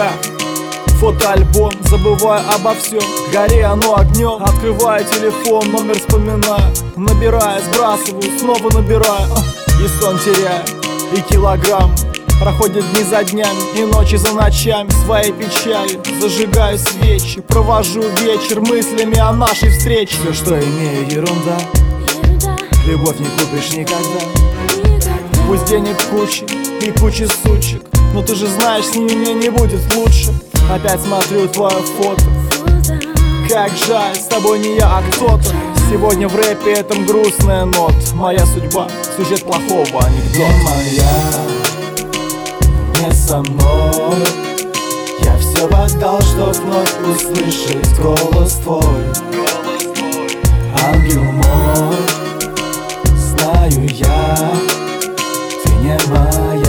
себя фотоальбом, забывая обо всем, гори оно огнем. Открываю телефон, номер вспоминаю, набираю, сбрасываю, снова набираю, и сон теряю, и килограмм. Проходят дни за днями и ночи за ночами. Своей печалью зажигаю свечи, провожу вечер мыслями о нашей встрече. Все, что имею, ерунда. Любовь не купишь никогда. Пусть денег куча и куча сучек, но ты же знаешь, с ними мне не будет лучше. Опять смотрю твое фото. Как жаль, с тобой не я, а кто-то. Сегодня в рэпе этом грустная нота. Моя судьба, сюжет плохого анекдота. Не со мной. Я все отдал, чтоб вновь услышать голос твой. Ангел мой, знаю я, ты не моя.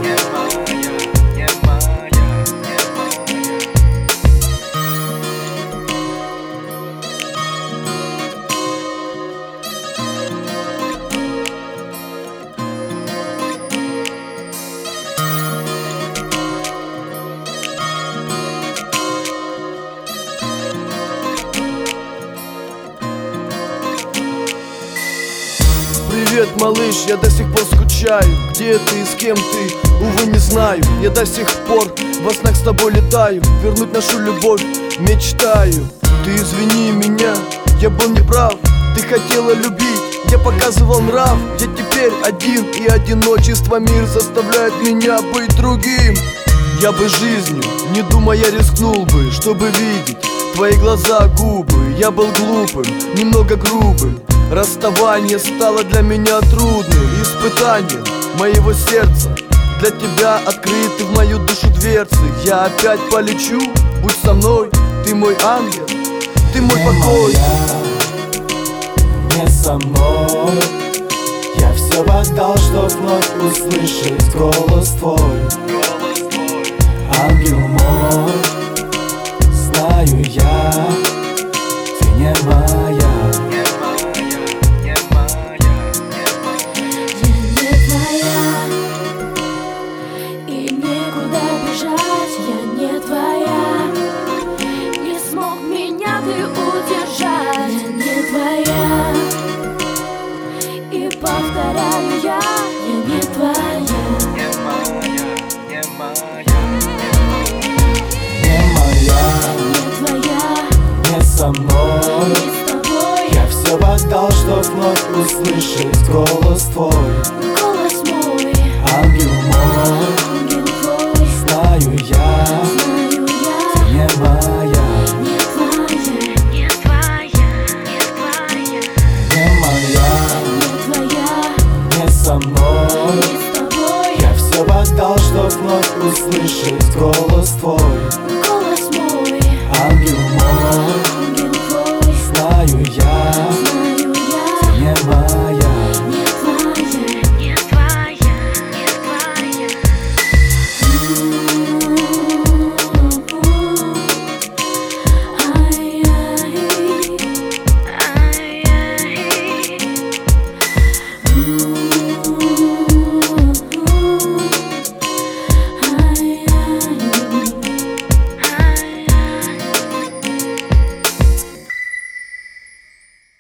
Привет, малыш, я до сих пор скучаю. Где ты и с кем ты, увы, не знаю. Я до сих пор во снах с тобой летаю. Вернуть нашу любовь мечтаю. Ты извини меня, я был неправ. Ты хотела любить, я показывал нрав. Я теперь один, и одиночество мир заставляет меня быть другим. Я бы жизнью, не думая, рискнул бы, чтобы видеть твои глаза, губы. Я был глупым, немного грубым. Расставание стало для меня трудным испытанием моего сердца. Для тебя открыты в мою душу дверцы. Я опять полечу, будь со мной. Ты мой ангел, ты мой покой. Не со мной. Я все отдал, чтоб вновь услышать голос твой. Ангел мой, знаю я, ты не моя. Повторяю я не твоя. Не моя. Не твоя. Не со мной. Не с тобой. Я все отдал, чтоб вновь услышать голос твой. Голос мой. Ангел мой. Ангел твой. Знаю я. Ты не моя. Не твоя. Не твоя. Не моя. Не твоя. Не со мной. Не с тобой. Я все отдал, чтоб вновь услышать голос твой. Голос мой. Ангел мой. Ангел твой. Знаю я. Ты не моя. Не твоя. Не твоя. Не твоя. Ай-яй. Ай-яй.